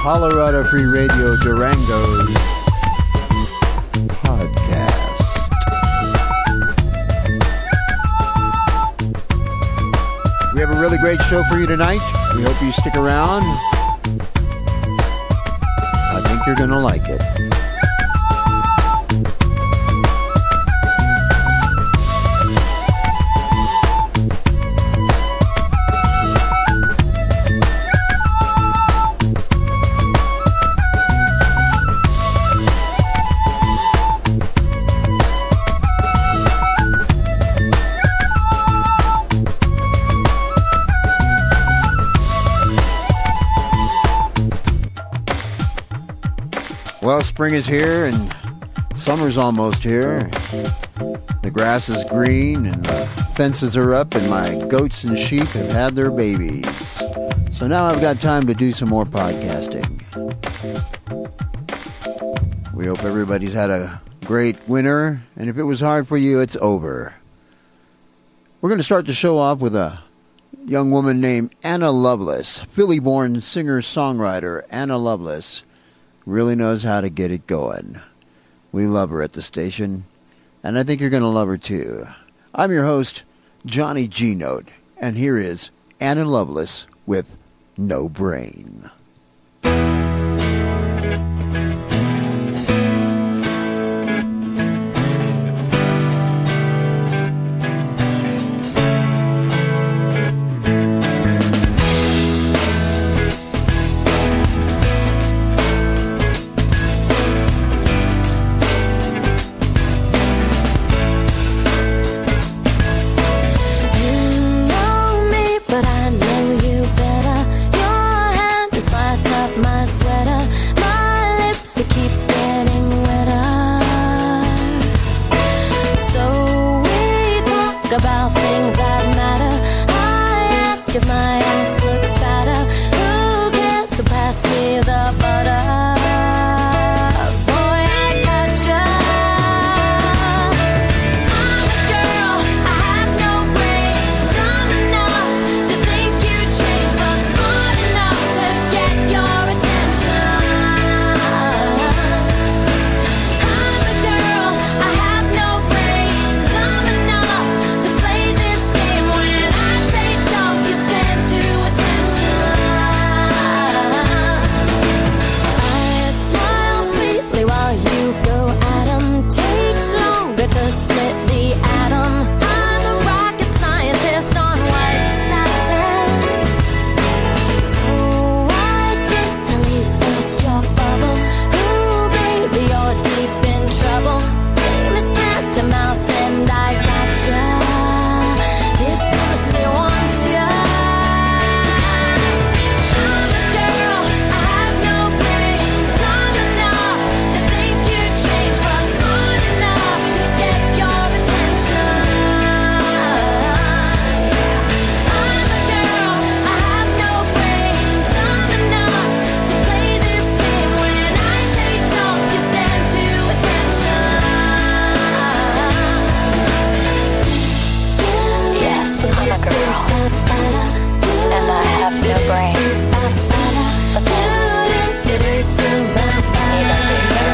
Colorado Free Radio Durango's podcast. We have a really great show for you tonight. We hope you stick around. I think you're going to like it. Well, spring is here and summer's almost here. The grass is green and the fences are up and my goats and sheep have had their babies. So now I've got time to do some more podcasting. We hope everybody's had a great winter, and if it was hard for you, it's over. We're going to start the show off with a young woman named Anna Loveless. Philly-born singer-songwriter Anna Loveless really knows how to get it going. We love her at the station, and I think you're going to love her too. I'm your host, Johnny G Note, and here is Anna Loveless with No Brain. About things that matter. I ask if my ass looks fatter. Who cares? So pass me the butter. Boy, I gotcha. I'm a girl, I have no brain. Dumb enough to think you changed, but smart enough to get your attention. I'm a girl, I have no brain. Dumb enough to play this game. When I say jump, you stand to attention. I smile sweetly while you go at 'em. Takes longer to split the atom. I'm a rocket scientist on white satin. So I gently burst your bubble. Ooh, baby, you're deep in trouble. Game is cat and mouse and I gotcha. This pussy wants ya. I'm a girl, I have no brain. Dumb enough to think you changed, but smart enough to get your attention. I'm a girl, I have no brain. Dumb enough to play this game. When I say jump, you stand to attention. Yes, I'm a girl, and I have no brain. But then, neither do you.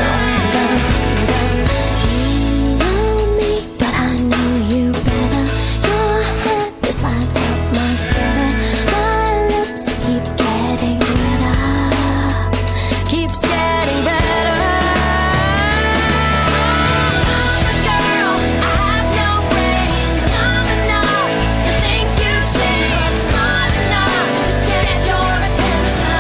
You know me, but I know you better. Your hand, this lights up my sweater. My lips keep getting wetter. Keeps getting better. I'm a girl, I have no brain. Dumb enough to think you changed, but smart enough to get your attention.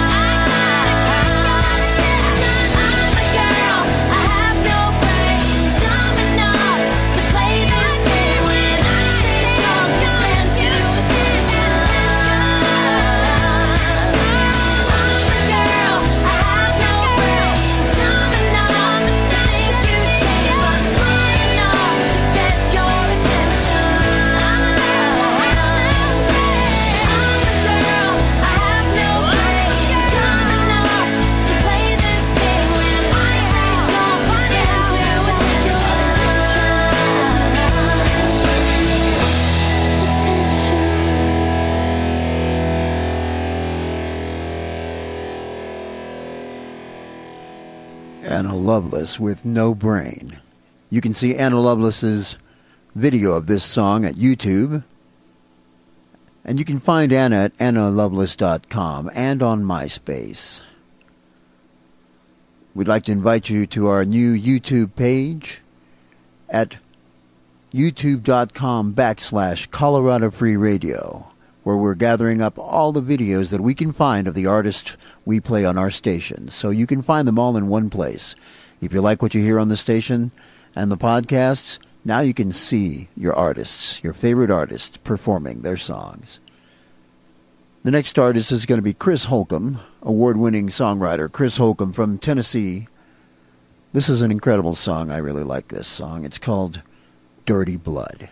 I'm a girl, I have no brain. Dumb enough to play this game. When I say jump, you stand to attention. I'm a girl, I have no Anna Loveless with No Brain. You can see Anna Loveless's video of this song at YouTube. And you can find Anna at annaloveless.com and on MySpace. We'd like to invite you to our new YouTube page at youtube.com/Colorado Free Radio, where we're gathering up all the videos that we can find of the artists we play on our station. So you can find them all in one place. If you like what you hear on the station and the podcasts, now you can see your artists, your favorite artists, performing their songs. The next artist is going to be Chris Holcomb, award-winning songwriter Chris Holcomb from Tennessee. This is an incredible song. I really like this song. It's called Dirty Blood.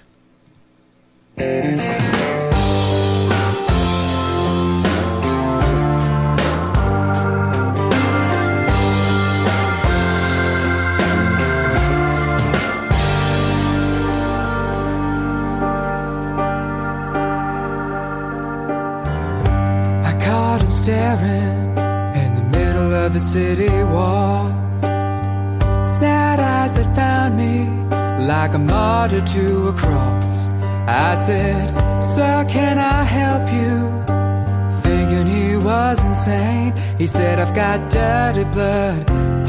Staring in the middle of the city wall, sad eyes that found me like a martyr to a cross. I said, "Sir, can I help you?" Thinking he was insane. He said, "I've got dirty blood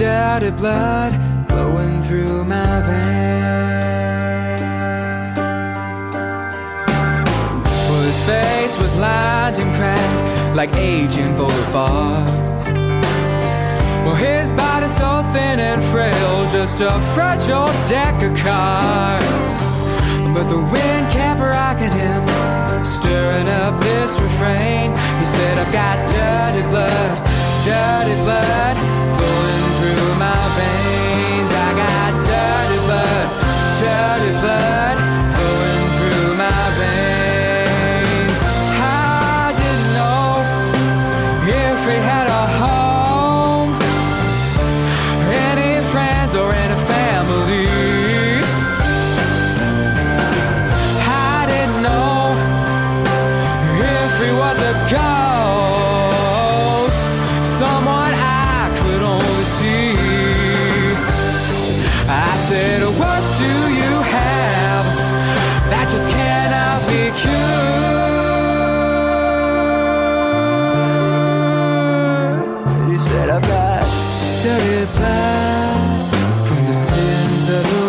flowing through my veins." Well, his face was lined and cracked like aging boulevards. Well, his body so thin and frail, just a fragile deck of cards. But the wind kept rocking him, stirring up this refrain. He said, "I've got dirty blood flowing through my veins. I got dirty blood flowing through my veins." I didn't know if he had a home, any friends or any family. I didn't know if he was a ghost, someone I could only see. I said, "What do you have that just cannot be cured?" He said, "I've got dirty blood from the sins of the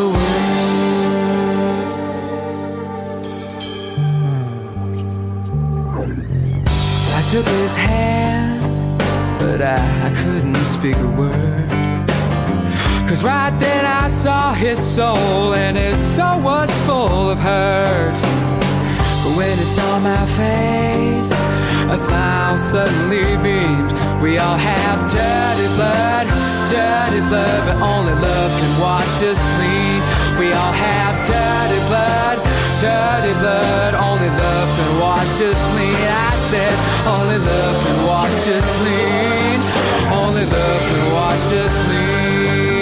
world." I took his hand, but I couldn't speak a word. 'Cause right then I saw his soul, and his soul was full of hurt. But when he saw my face, a smile suddenly beamed. We all have dirty blood, but only love can wash us clean. We all have dirty blood, only love can wash us clean. I said, only love can wash us clean, only love can wash us clean.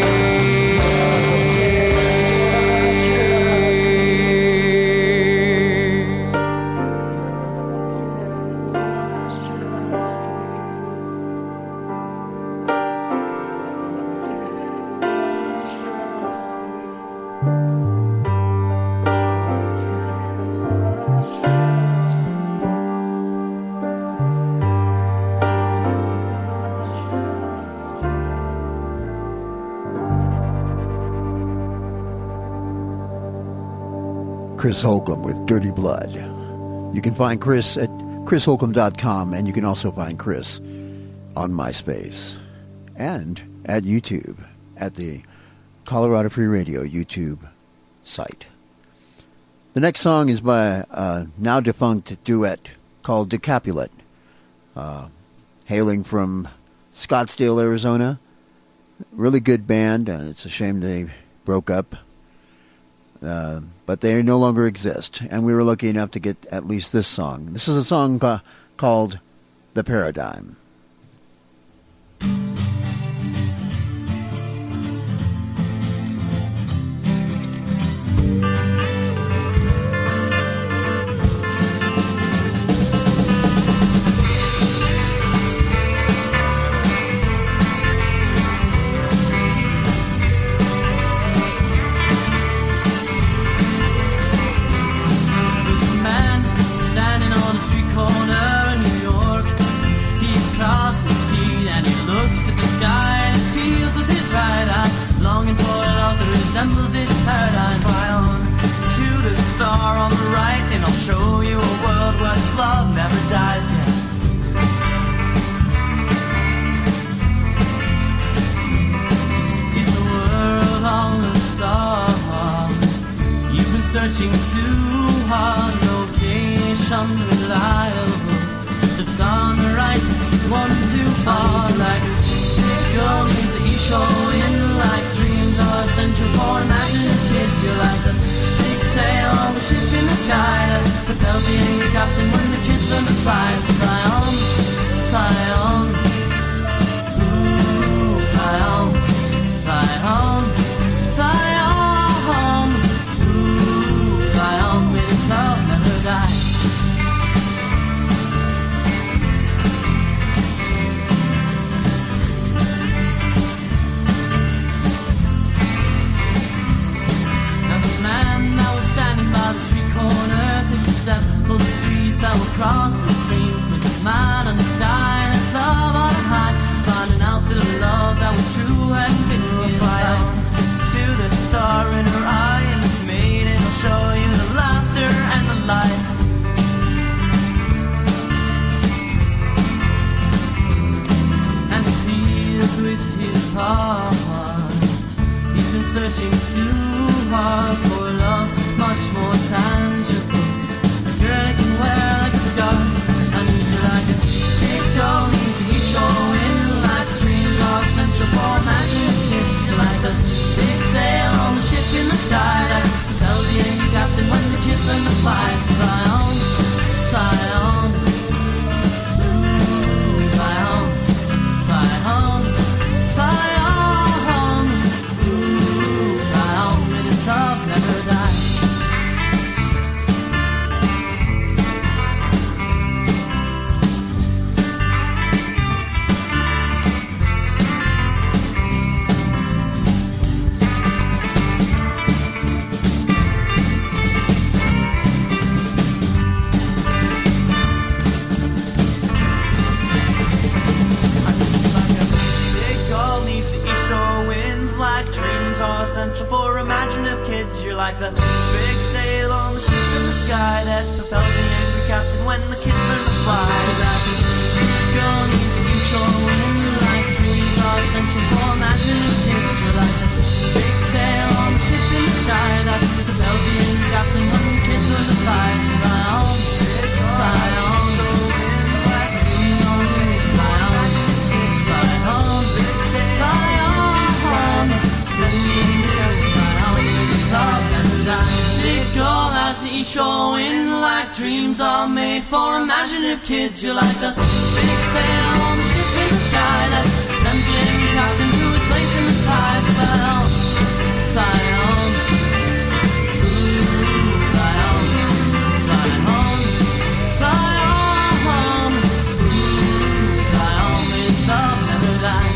Chris Holcomb with Dirty Blood. You can find Chris at chrisholcomb.com, and you can also find Chris on MySpace and at YouTube at the Colorado Free Radio YouTube site. The next song is by a now defunct duet called Decapulet, hailing from Scottsdale, Arizona. Really good band. It's a shame they broke up. But they no longer exist, and we were lucky enough to get at least this song. This is a song called The Paradigm. unreliable. Just on the right, one too far. Like big girl needs to eat showing. Like dreams are essential for imaginative kids. You're like the big sail on the ship in the sky that propels the angry captain when the kids learn to fly. So fly on, fly on. Ooh, fly on, fly on, fly on. Ooh, fly on with its love never die. For the street that will cross the streams with this man on the sky and his love on a high, finding out that the love that was true had been his own. To the star in her eye and this maiden will show you the laughter and the light. And he feels with his heart he's been searching too hard for love much more tangible. Girl, I can wear like a scar. I need you like a big doll needs to be showing. Like dreams are essential for imaginative kids. You're like the big sail on the ship in the sky that propels the angry captain when the kids learn to fly. So fly on, fly on. Ooh, fly on, fly on, fly on. Ooh, fly on, with its love never die. Essential for imaginative kids. You're like the big sail on the ship in the sky that propels the angry captain when the kids learn to fly. So that this girl needs to be showing. Like dreams are essential for imaginative kids. You're like the big sail on the ship in the sky that propels the angry captain when the kids learn to fly. So fly on, fly on. Like dreams on, fly on, fly on, fly on. Big girl as the showing. Like dreams are made for imaginative kids. You're like the big sail on the ship in the sky that sends the angry captain to his place in the tide. Fly on, fly on. Ooh, fly on, fly on, fly on. Ooh, fly on, may its love never die.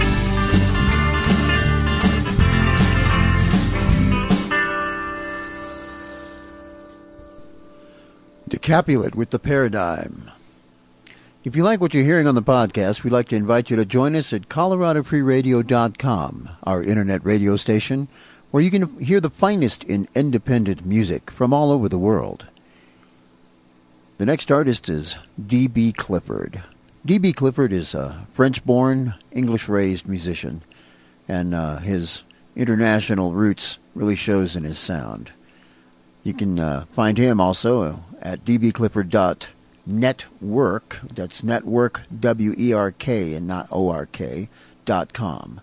Capulet with The Paradigm. If you like what you're hearing on the podcast, we'd like to invite you to join us at ColoradoFreeRadio.com, our internet radio station, where you can hear the finest in independent music from all over the world. The next artist is D.B. Clifford. D.B. Clifford is a French-born, English-raised musician, and his international roots really shows in his sound. You can find him also at dbclifford.network. That's network, W-E-R-K, and not O-R-K, .com.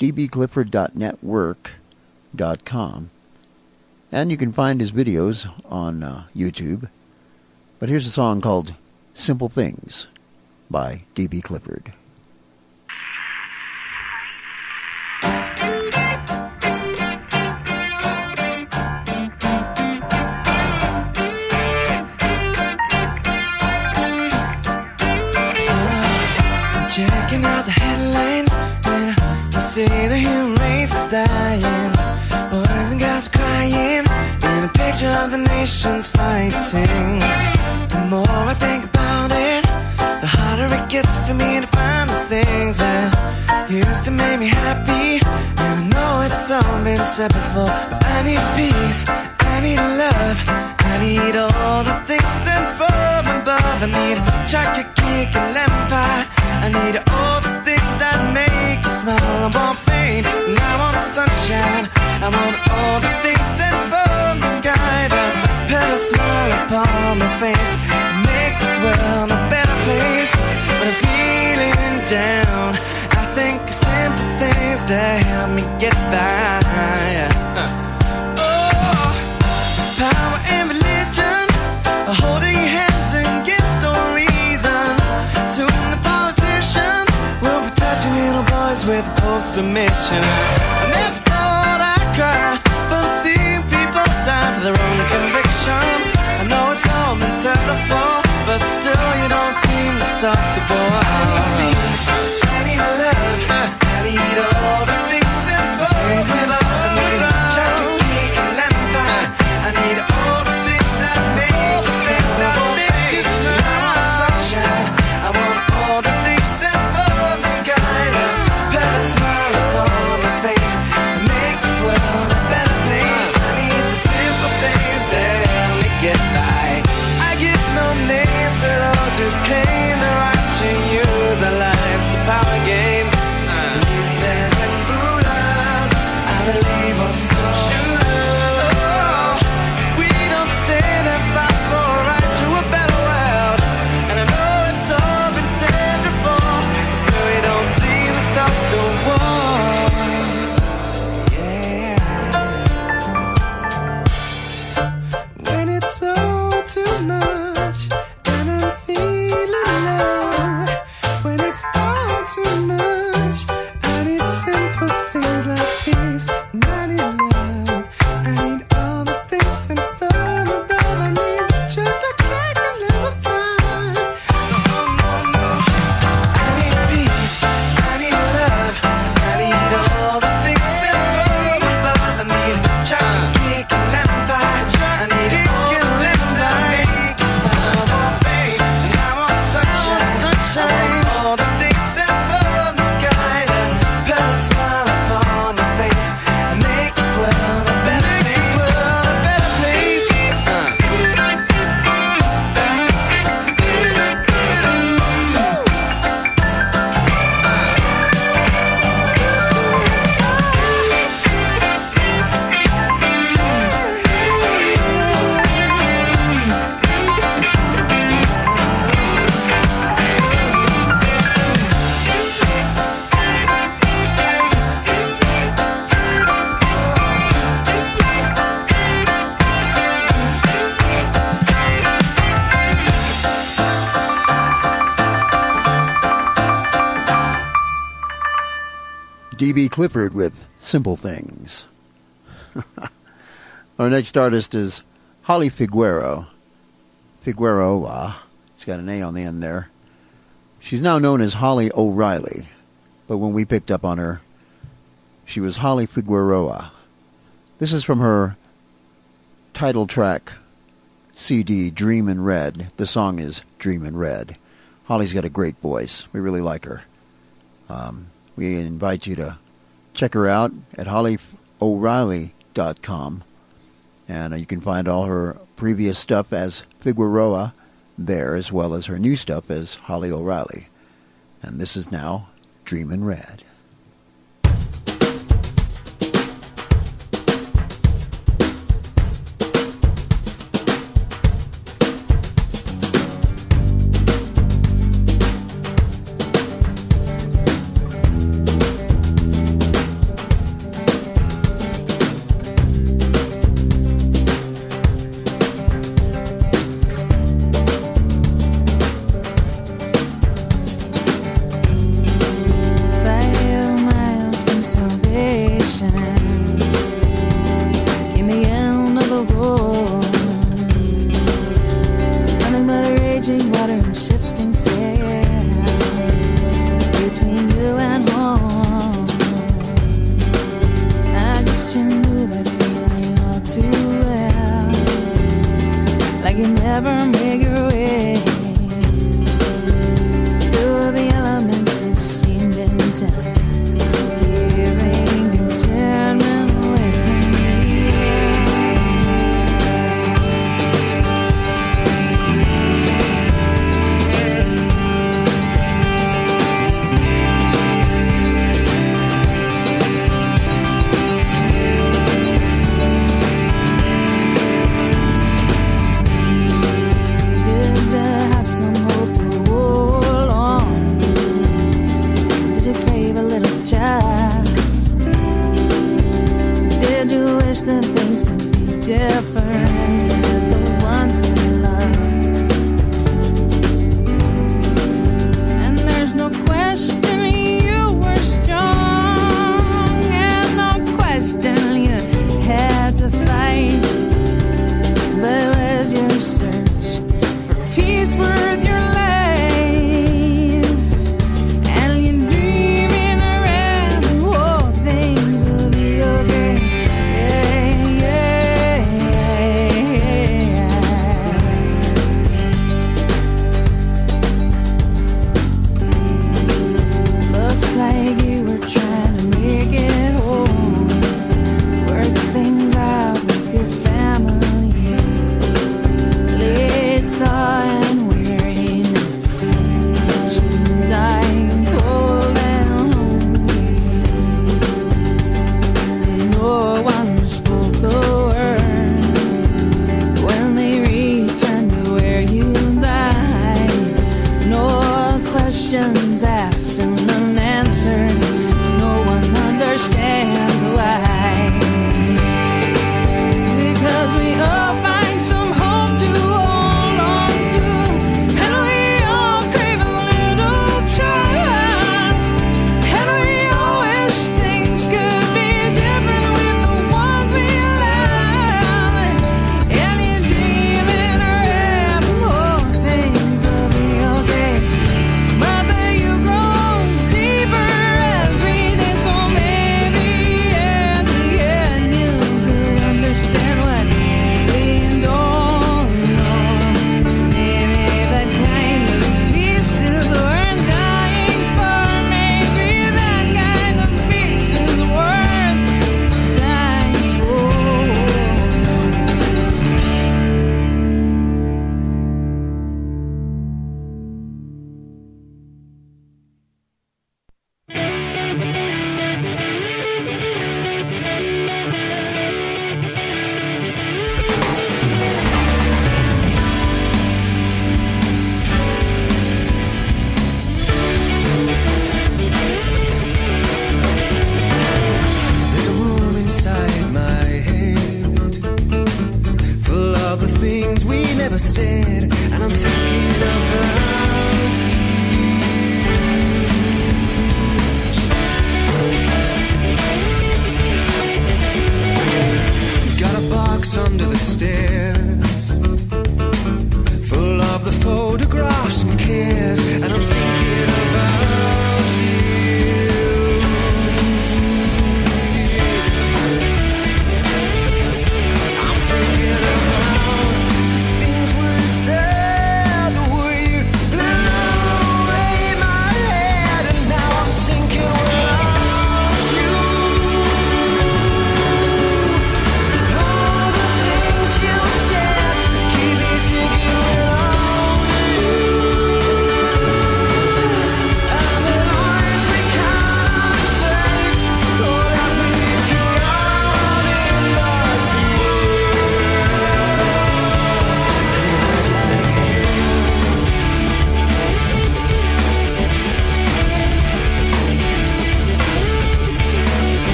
dbclifford.network.com. And you can find his videos on YouTube. But here's a song called Simple Things by D.B. Clifford. Checking out the headlines when you say the human race is dying. Boys and girls are crying in a picture of the nations fighting. The more I think about it, the harder it gets for me to find those things that used to make me happy. And I know it's all been said before, but I need peace, I need love, I need all the things sent from above. I need chocolate cake and lemon pie, I need all the things that make you smile. I want rain and I want sunshine, I want all the things sent from the sky that put a smile upon my face. that help me get by. Oh, power and religion are holding hands against no reason. Soon the politicians will be touching little boys with the Pope's permission. I never thought I'd cry from seeing people die for their own conviction. I know it's all been said before, but still you don't seem to stop the war. I need peace, I need love, I need all the things involved. I need chocolate cake and lemon pie. I need all the things that make you smile. I want sunshine, I want all the things involved. The sky that put a smile upon my face and make this world a better place. I need the simple things that help me get by. I give no names to those who claim the right to use our lives to power games. Leaders and rulers, I believe are so sure. We don't stand and fight for a right to a better world. And I know it's all been said before, but still you don't seem to stop the war. Yeah. When it's all too much and I'm feeling low, when it's all too much, I need simple things like peace, and I need love, I need all the things in front of me. I need just like cake and lemon pie. No, no, no. I need peace, I need love, I need all the things in front of me. I need chocolate cake and lemon pie. I need all the things that make you smile. I want faith and I want sunshine. I want all the things that from the sky that put a smile upon my face and make this world a better place. A better place. D.B. Clifford with Simple Things. Our next artist is Holly Figueroa. Figueroa. It's got an A on the end there. She's now known as Holly O'Reilly, but when we picked up on her, she was Holly Figueroa. This is from her title track CD, Dream in Red. The song is Dream in Red. Holly's got a great voice. We really like her. We invite you to check her out at hollyoreilly.com. And you can find all her previous stuff as Figueroa there, as well as her new stuff as Holly O'Reilly. And this is now Dream in Red. Just wish that things could be different with the ones you love. And there's no question you were strong, and no question you had to fight. But was your search for peace worth your life? And you're dreaming around, oh, things will be okay. Yeah, yeah.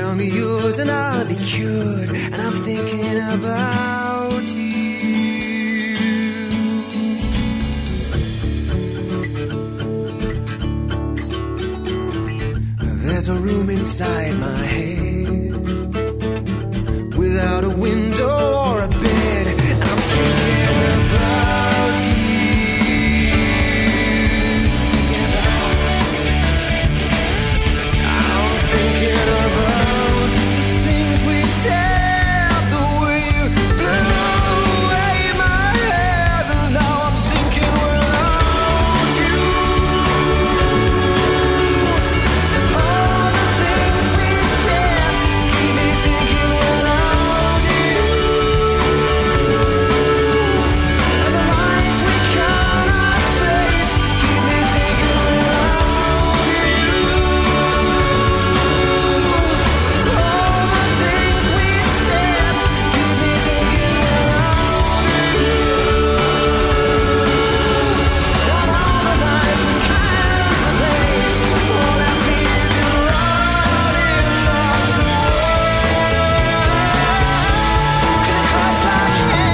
Tell me yours and I'll be cured. And I'm thinking about you. There's a room inside my head without a window or a bed. And I'm thinking about you. Thinking about you. I'm thinking about the things we said, the way you blew away my head. And now I'm sinking without you. All the things we said keep me sinking without you. And the lies we cannot face keep me sinking without you. All the things we said keep me sinking without you. And all the lies we cannot face won't let me to run in love's world. 'Cause I can't.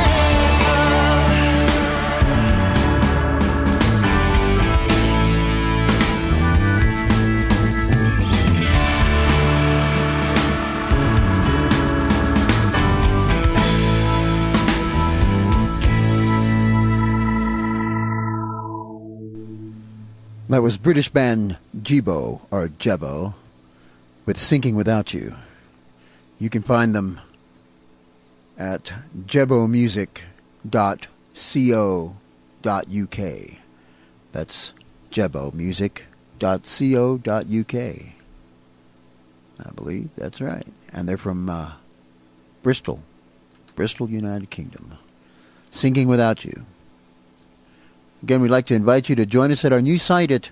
That was British band Jebo, or Jebo, with Sinking Without You. You can find them at jebomusic.co.uk. That's jebomusic.co.uk. I believe that's right. And they're from Bristol, United Kingdom. Sinking Without You. Again, we'd like to invite you to join us at our new site at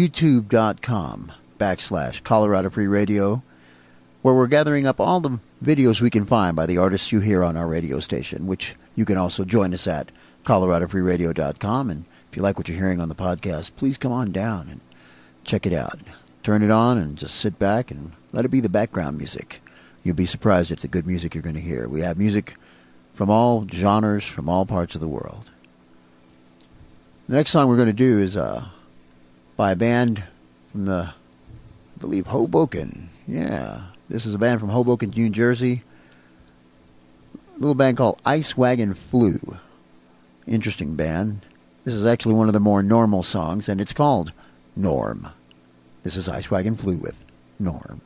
youtube.com/Colorado Free Radio, where we're gathering up all the videos we can find by the artists you hear on our radio station, which you can also join us at coloradofreeradio.com. And if you like what you're hearing on the podcast, please come on down and check it out. Turn it on and just sit back and let it be the background music. You'll be surprised at the good music you're going to hear. We have music from all genres, from all parts of the world. The next song we're going to do is by a band from I believe, Hoboken. Yeah, this is a band from Hoboken, New Jersey. A little band called Ice Wagon Flu. Interesting band. This is actually one of the more normal songs, and it's called Norm. This is Ice Wagon Flu with Norm.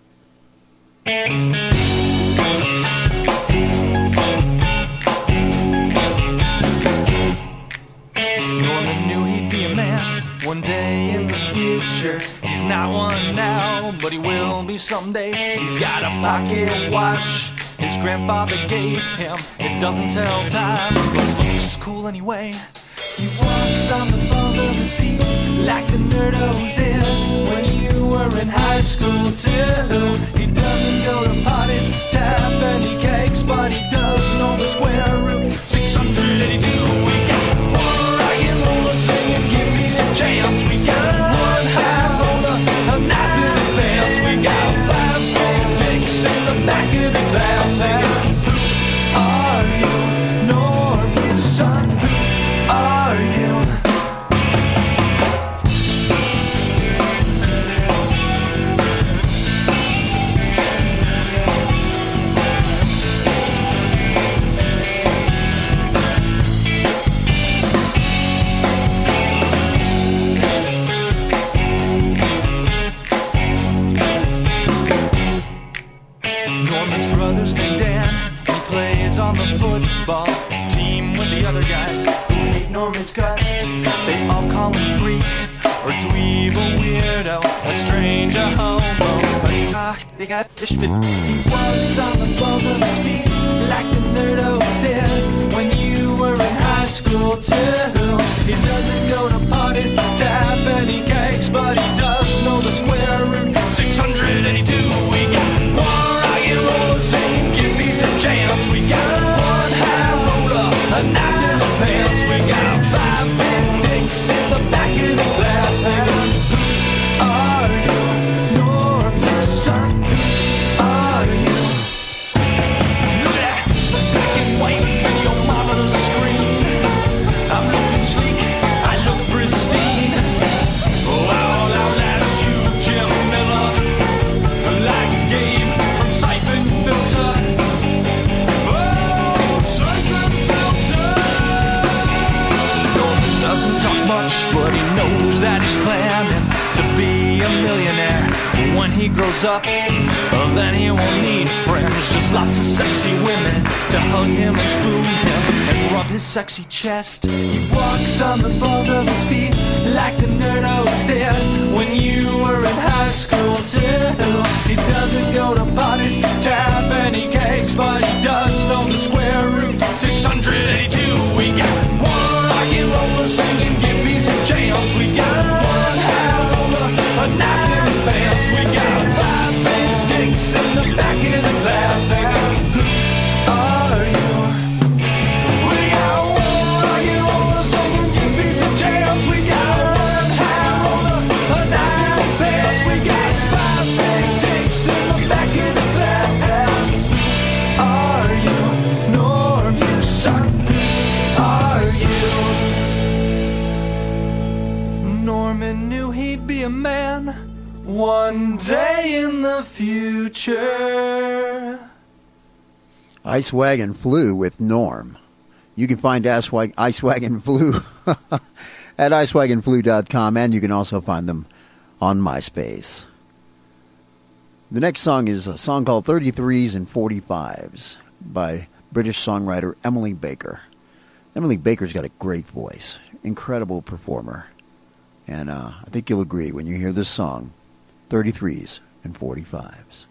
Norman knew he'd be a man one day in the future. He's not one now, but he will be someday. He's got a pocket watch his grandfather gave him. It doesn't tell time, but it looks cool anyway. He walks on the balls of his feet like the nerdos did when you were in high school too. He doesn't go to parties, tap any cakes, but he does know the square root 682. We got one rock and roller singing, give me some chance. We got one high roller, a knife in his pants. We got 5 big dicks in the back of the class. And who are you, Norman, son? Who are you? Norman's brother's named Dan. He plays on the football team with the other guys who hate Norman's guts. They all call him freak or dweeb, a weirdo, a stranger, homo. But they got fish fit. He walks on the balls of his feet like the nerdos did when you were in high school too. He doesn't go to parties, tap any cakes, but he does know the square root 682. We got one rock and roll singing, give me some chance. We got one high roller, a knife in his pants. We got 5 big dicks in the back of the class. And who are you, Norman's son? Who are much, but he knows that he's planning to be a millionaire. When he grows up, then he won't need friends, just lots of sexy women to hug him and spoon him and rub his sexy chest. He walks on the balls of his feet like the nerdos did when you were in high school too. He doesn't go to parties, tap any cakes, but he does know the square root 682. We got one rock and roller singing, give me some jams. We got one high roller, a knife in his pants. We got 5 big dicks in the back of the class singing, who are you? We got one rock and roller singing, give me some jams. We got one high roller, a knife in his pants. We got 5 big dicks in the back of the class. Are you Norm? You suck. Are you? Norman knew he'd be a man one day in the future. Ice Wagon Flu with Norm. You can find Ice Wagon Flu at icewagonflu.com, and you can also find them on MySpace. The next song is a song called 33s and 45s by British songwriter Emily Baker. Emily Baker's got a great voice, incredible performer, and I think you'll agree when you hear this song, 33s and 45s.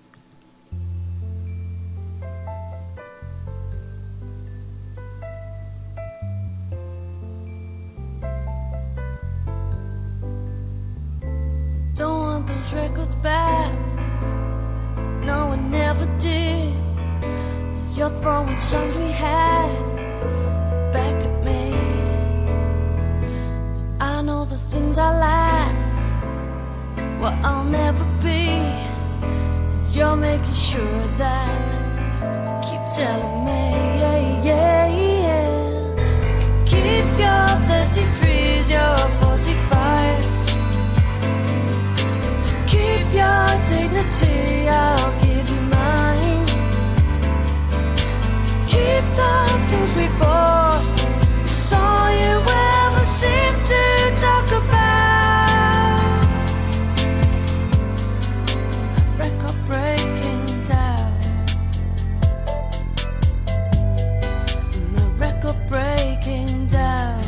Don't want those records back. No, I never did. You're throwing songs we had back at me. I know the things I like, what I'll never be. You're making sure that keep telling me, yeah, yeah, yeah. Keep your 33s, your 45s. To keep your dignity, I'll give you mine. Keep the things we bought. It's all you ever seem to talk about. Record breaking down. My record breaking down.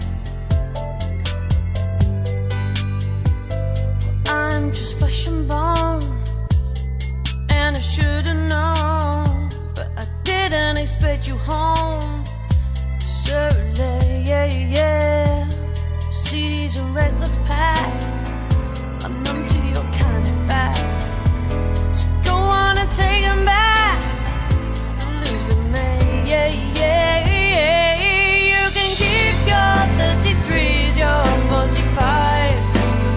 Well, I'm just flesh and bone, and I should've known, but I didn't expect you home. Surely, yeah, yeah. CDs and records packed. I'm numb to your kind of facts. So go on and take them back. Still losing me, yeah, yeah, yeah. You can keep your 33s, your 45s.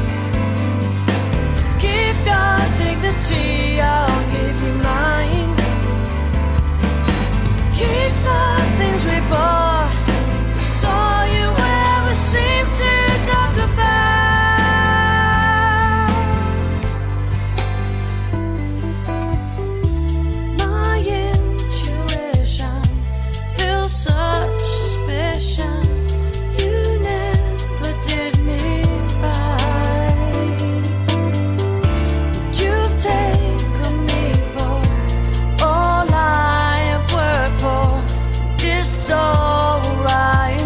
Keep your dignity, I'll give you mine. Keep the things we bought. It's all you ever seem to talk about. My intuition feels such suspicion. You never did me right. You've taken me for all I have worked for. Did so right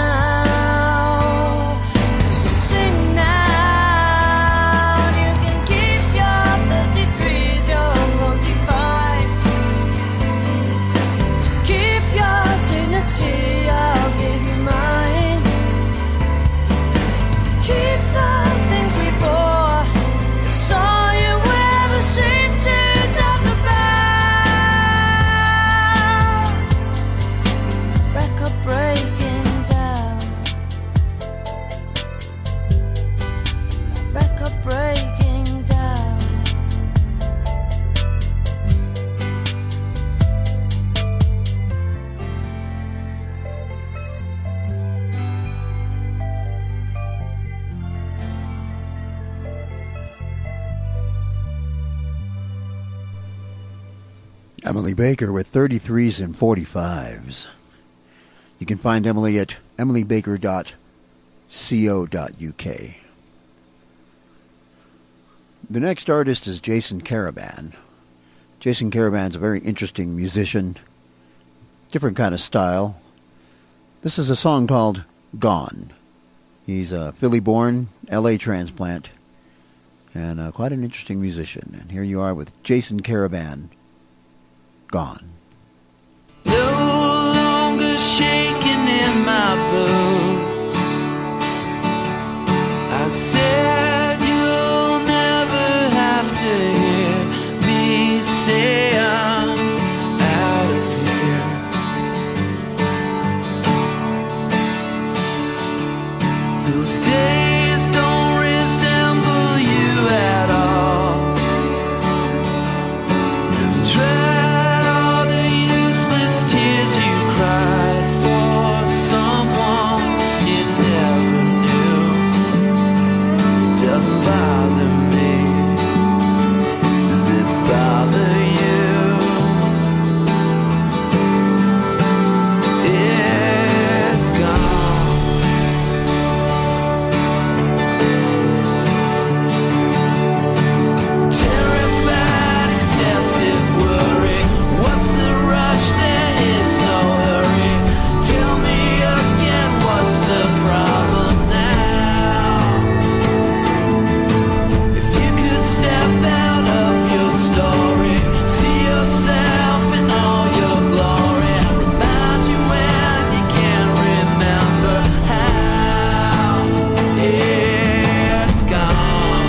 now. 'Cause I'm singing now. You can keep your 33s, your 45s. To keep your dignity, I'll give you mine. Keep the things we bought. It's all you ever seem to talk about. Record breaking down. Record breaking down. Emily Baker with 33s and 45s. You can find Emily at emilybaker.com. The next artist is Jason Caravan. Jason Caravan's a very interesting musician, different kind of style. This is a song called Gone. He's a Philly-born, LA transplant, and quite an interesting musician. And here you are with Jason Caravan, Gone. No longer shaking in my boots. I said you'll never have to hear me say I'm out of here. Those days don't resemble you at all. Tried all the useless tears you cried for someone you never knew. It doesn't bother me. Does it bother you? It's gone. Terrified, excessive worry. What's the rush? There is no hurry. Tell me again, what's the problem now? If you could step out of your story, see yourself in all your glory, I'll remind you when you can't remember how. It's gone.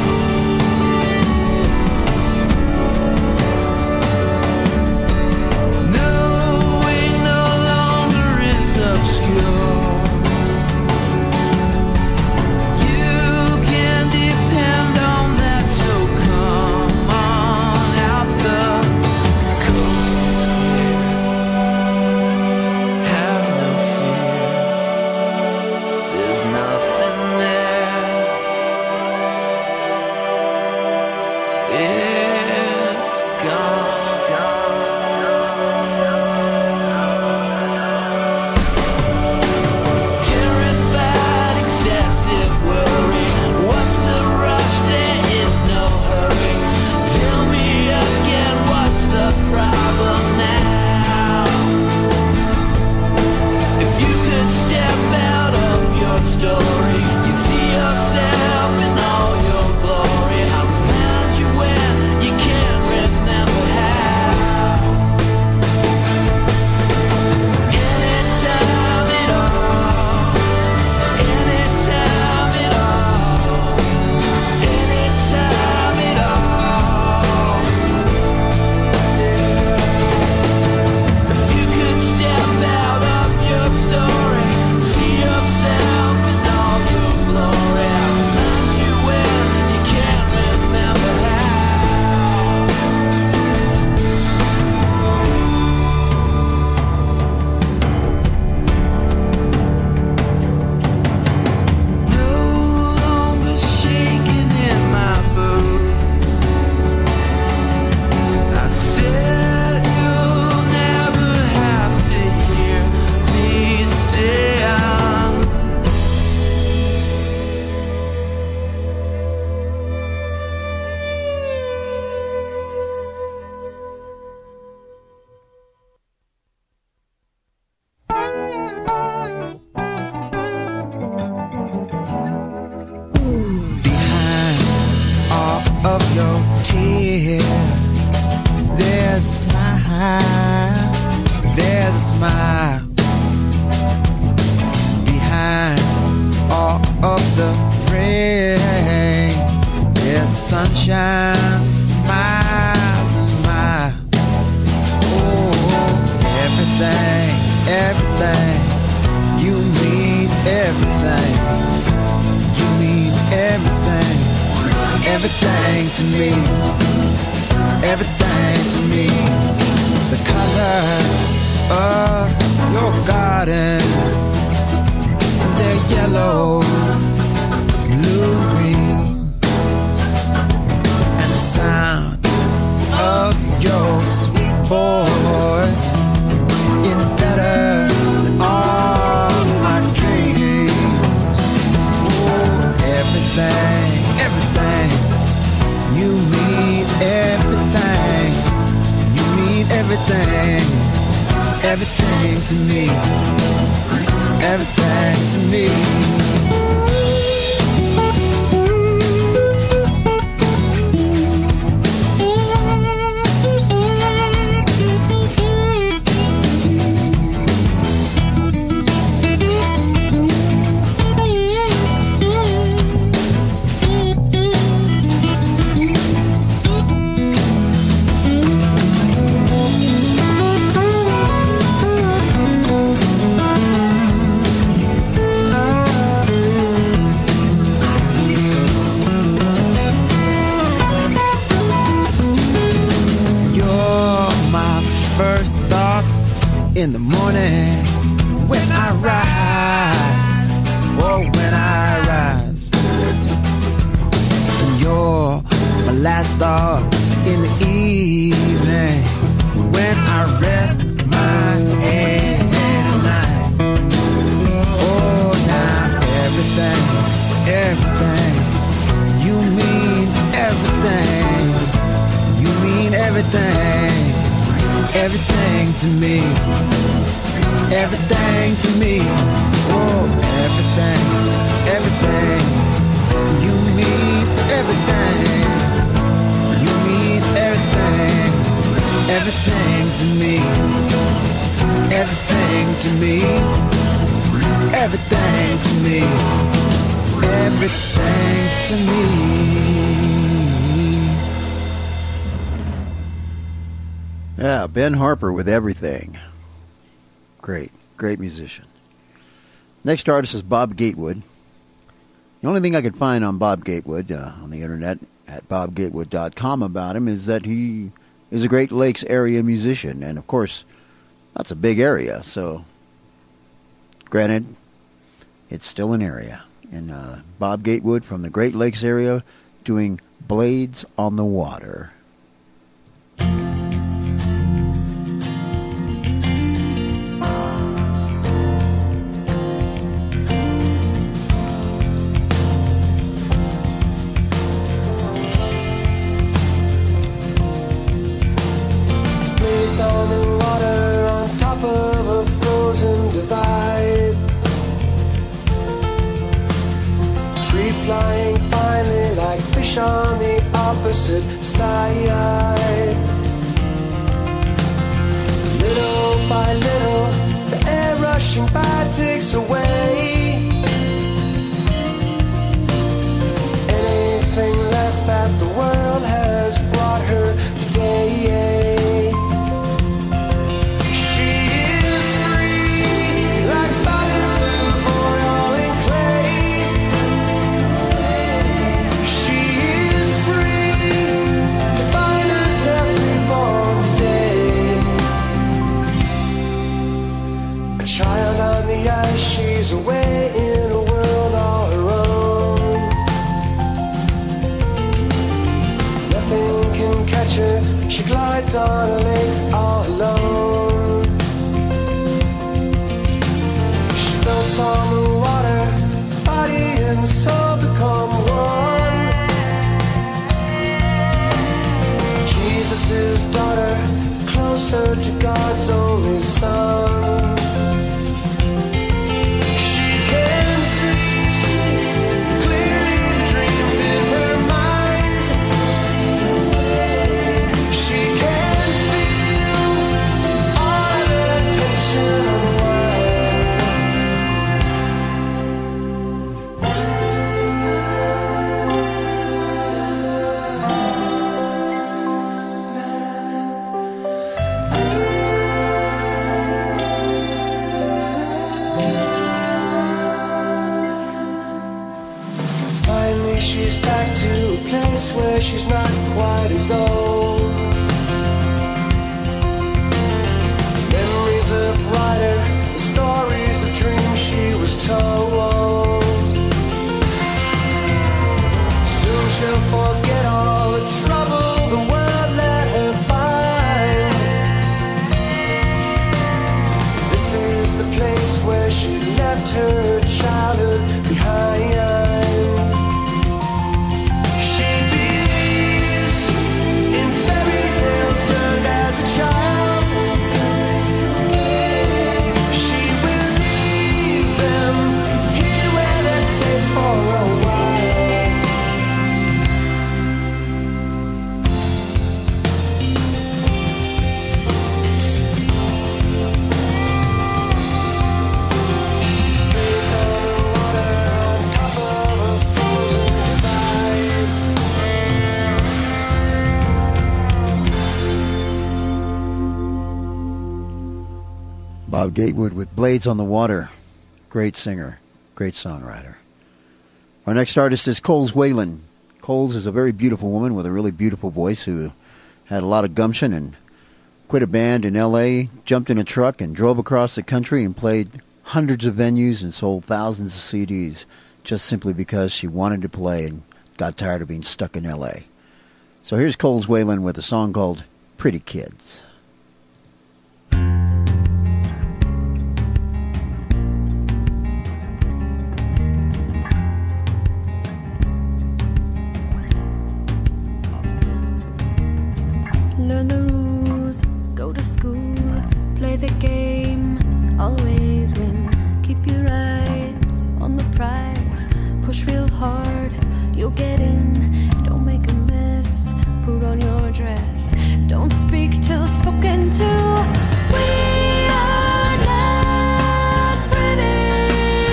Knowing no longer is obscure. You can depend on that, so come on out. The coast is clear. Have no fear. There's nothing there. It's gone. Terrified, excessive worry. What's the rush? There is no hurry. Tell me again, what's the problem now? If you could step out of your story, you'd see yourself in all your glory. I'll remind you when you can't remember how. Anytime at all. Anytime at all. Anytime at all. If you could step out of your story, see yourself in all your glory, I'll remind you when you can't remember how. No longer shaking in my boots. I said you'll never have to hear me say I'm Behind all of your tears, there's a smile. There's a smile. Behind all of the rain, there's a sunshine for miles and miles. Oh, everything, everything. You mean everything. You mean everything. Everything to me. Everything to me. The colors of your garden, they're yellow, blue, green. And the sound of your sweet voice, it's better than all my dreams. everything to me, everything to me. In the morning, when I rise, oh, when I rise, and you're my last thought in the evening, when I rest my head at night. Oh, now everything, everything, you mean everything, you mean everything. Everything to me, everything to me, oh, everything, everything, you mean everything, you mean everything, everything to me, everything to me, everything to me, everything to me. Yeah, Ben Harper with Everything. Great, great musician. Next artist is Bob Gatewood. The only thing I could find on Bob Gatewood on the internet at bobgatewood.com about him is that he is a Great Lakes area musician. And, of course, that's a big area. So, granted, it's still an area. And Bob Gatewood from the Great Lakes area doing Blades on the Water. Flying finely like fish on the opposite side. Little by little, the air rushing by takes away anything left that the world has brought her today. She's away in a world all her own. Nothing can catch her. She glides on a lake all alone. She floats on the water, body and soul become one. Jesus' daughter, closer to God's only Son. She's back to a place where she's not quite as old. Memories are brighter, the stories of dreams she was told. Soon she'll forget all the trouble the world let her find. This is the place where she left her childhood behind. She believes in fairy tales. Bob Gatewood with Blades on the Water. Great singer, great songwriter. Our next artist is Coles Whalen. Coles is a very beautiful woman with a really beautiful voice who had a lot of gumption and quit a band in L.A., jumped in a truck and drove across the country and played hundreds of venues and sold thousands of CDs just simply because she wanted to play and got tired of being stuck in L.A. So here's Coles Whalen with a song called Pretty Kids. Learn the rules, go to school, play the game, always win. Keep your eyes on the prize, push real hard, you'll get in. Don't make a mess, put on your dress. Don't speak till spoken to. We are not pretty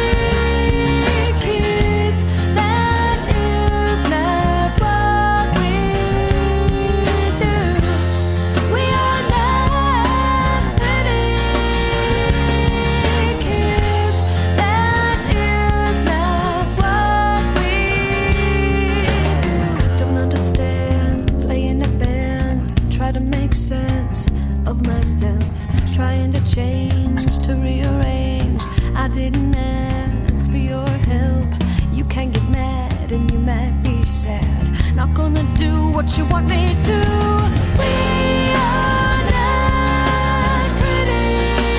kids, that is not what we do. We are not pretty kids, that is not what we do. Don't understand, play in a band, try to make sense of myself, trying to change, to rearrange. I didn't ask for your help. You can get mad and you might be sad. Not gonna do what you want me to. We are not pretty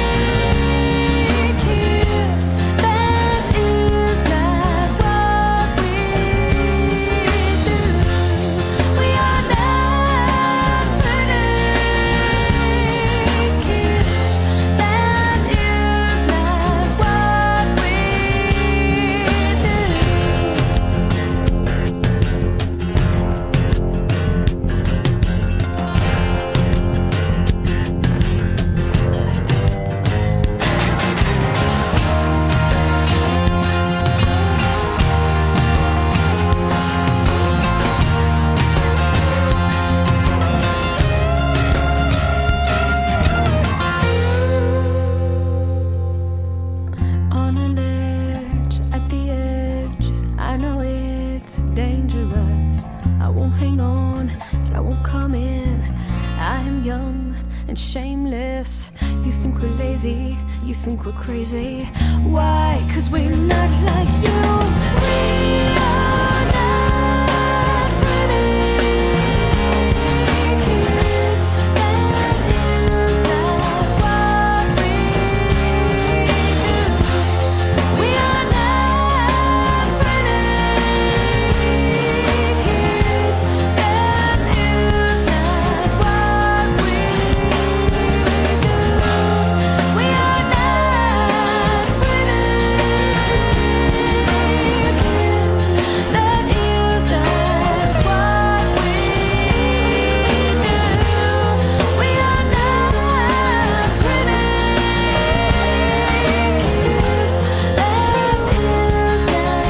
kids, that is not what we do. We are not pretty kids, that is not what we on a ledge, at the edge, I know it's dangerous. I won't hang on, and I won't come in. I am young and shameless. You think we're lazy, you think we're crazy. Why? 'Cause we're not like you. We are not pretty kids, that is not what we do. We are not pretty kids, that is not what we do. We are not pretty kids, that is not what we do. We are not pretty kids, that is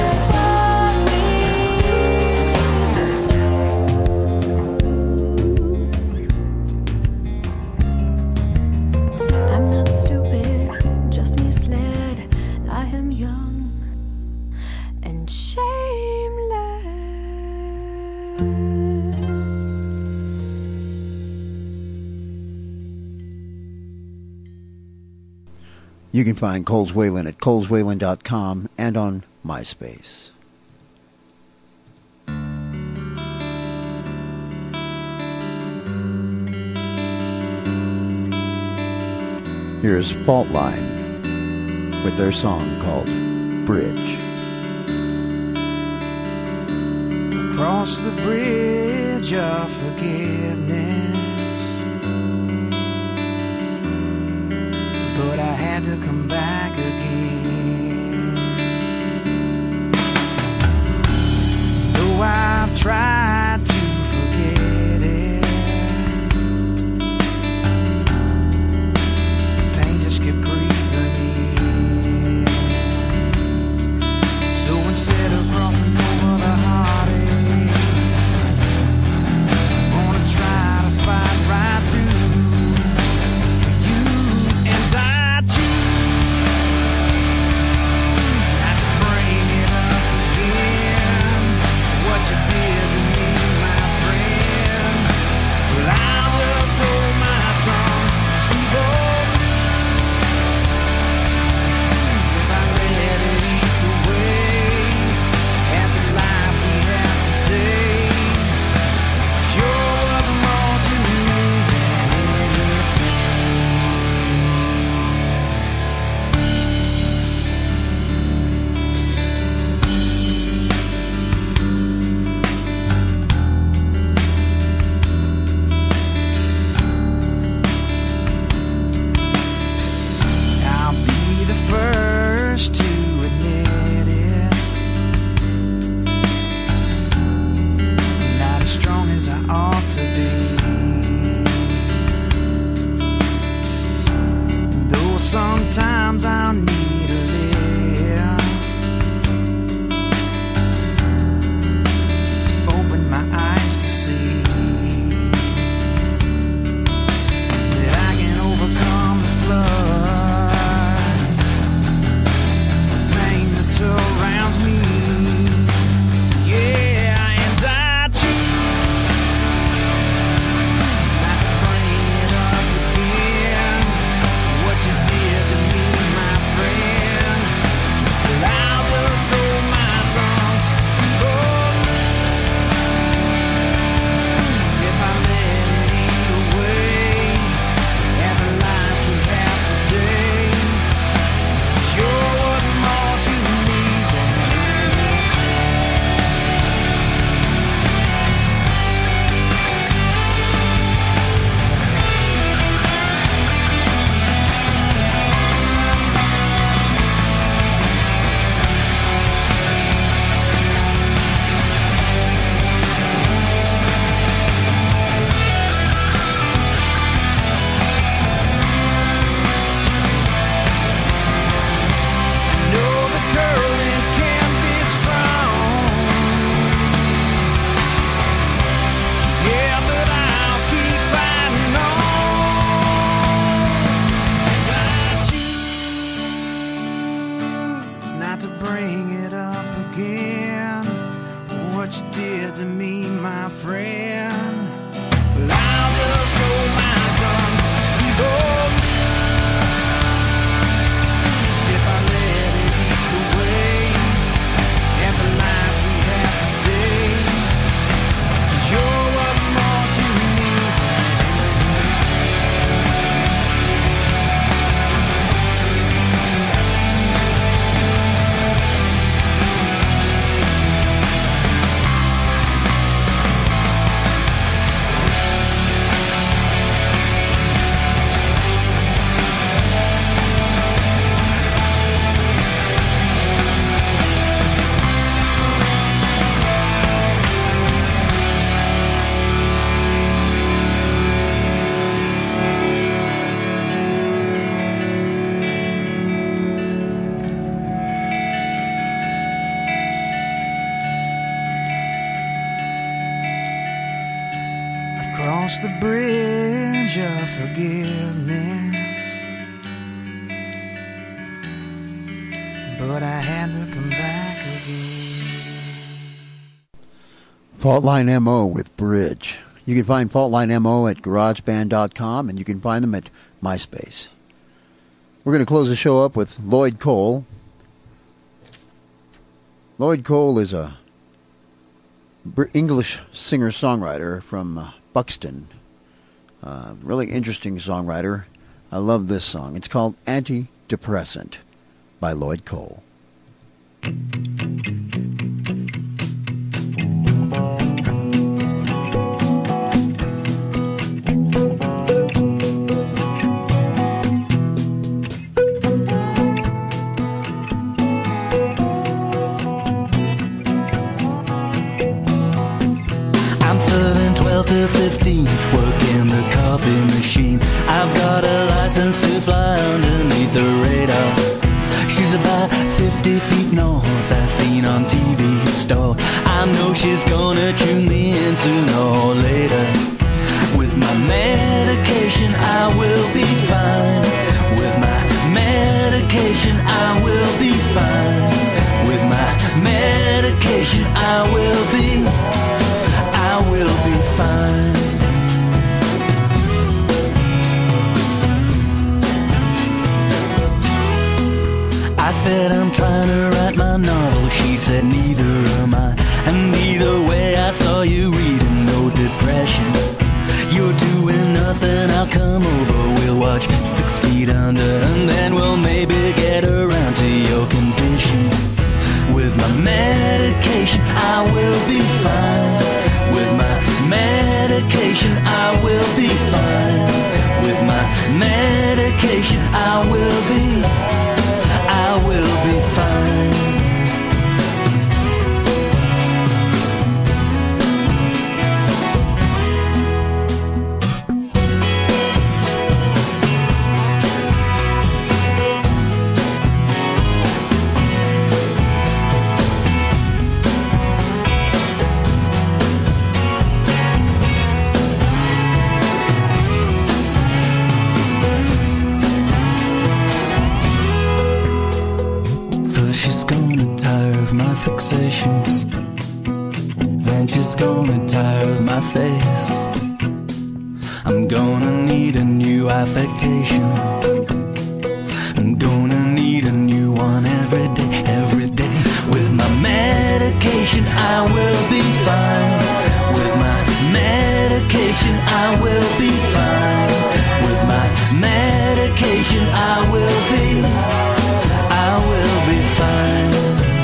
not what we do. I'm not stupid, just misled. I am young and shameless. You can find Coles Whalen at coleswhalen.com and on MySpace. Here's Fault Line with their song called Bridge. I've crossed the bridge of forgiveness, but I had to come back again. Though I've tried to forget it, pain just kept creeping in. So instead of crossing over the heartache, I wanna try to fight right through you, and I choose friend. Well, I'll just hold my tongue as we both lose if I let it eat away at the lives we have today. 'Cause you're worth more to me. Cross the bridge of forgiveness, but I had to come back again. Faultline MO with Bridge. You can find Faultline MO at GarageBand.com, and you can find them at MySpace. We're going to close the show up with Lloyd Cole. Lloyd Cole is a English singer-songwriter from Buxton. Really interesting songwriter. I love this song. It's called Antidepressant by Lloyd Cole. I'm serving 12 to 15, working the coffee machine. I've got a license to fly underneath the radar. She's about 50 feet north, as seen on TV store. I know she's gonna tune me in sooner or later. With my medication I will be fine. With my medication I will be fine. With my medication I will be fine. I said I'm trying to write my novel. She said neither am I. And either way I saw you reading no depression. You're doing nothing, I'll come over. We'll watch 6 Feet Under, and then we'll maybe get around to your condition. With my medication I will be fine. With my medication I will be fine. With my medication I will be fine. Fixations. Then she's gonna tire of my face. I'm gonna need a new affectation. I'm gonna need a new one every day, every day. With my medication I will be fine. With my medication I will be fine. With my medication I will be fine.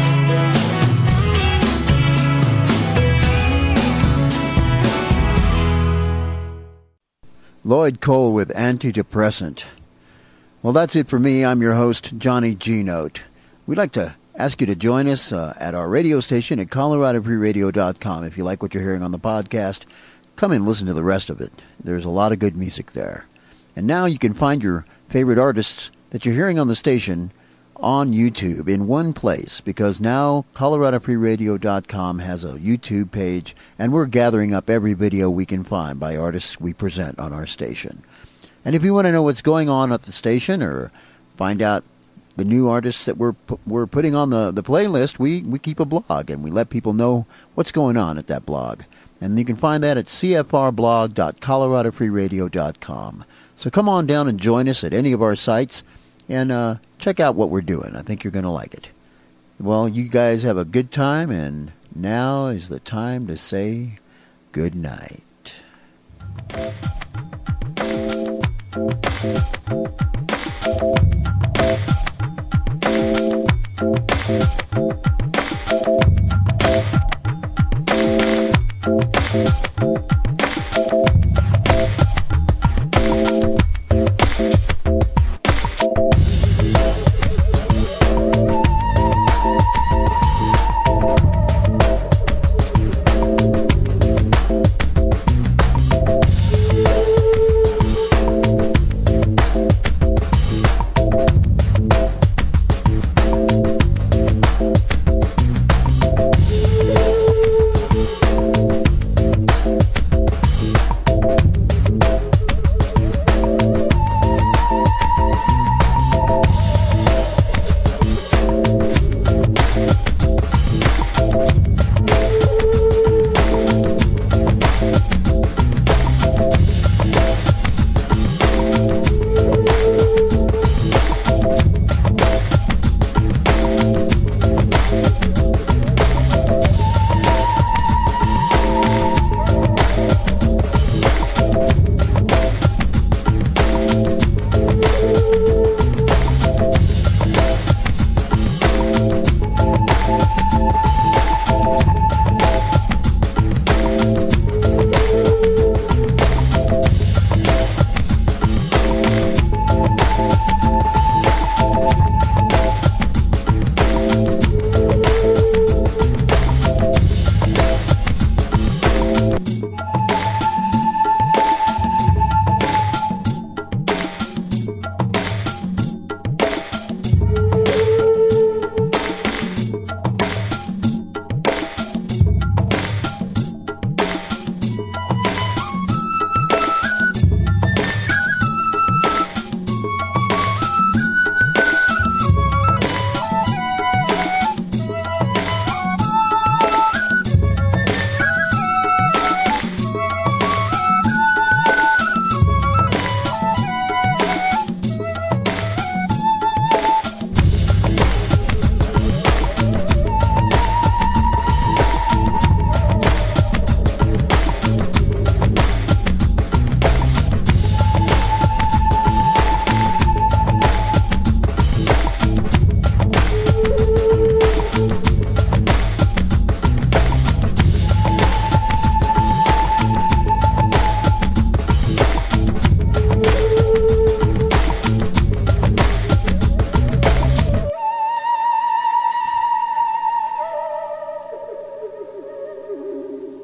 Lloyd Cole with Antidepressant. Well, that's it for me. I'm your host, Johnny G. Note. We'd like to ask you to join us at our radio station at coloradofreeradio.com. If you like what you're hearing on the podcast, come and listen to the rest of it. There's a lot of good music there. And now you can find your favorite artists that you're hearing on the station on YouTube in one place, because now coloradofreeradio.com has a YouTube page, and we're gathering up every video we can find by artists we present on our station. And if you want to know what's going on at the station or find out the new artists that we're putting on the playlist, we keep a blog, and we let people know what's going on at that blog. And you can find that at cfrblog.coloradofreeradio.com. So come on down and join us at any of our sites and check out what we're doing. I think you're going to like it. Well, you guys have a good time, and now is the time to say good night.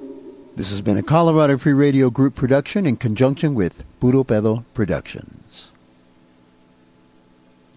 This has been a Colorado Free Radio Group production in conjunction with Puro Pedo Productions.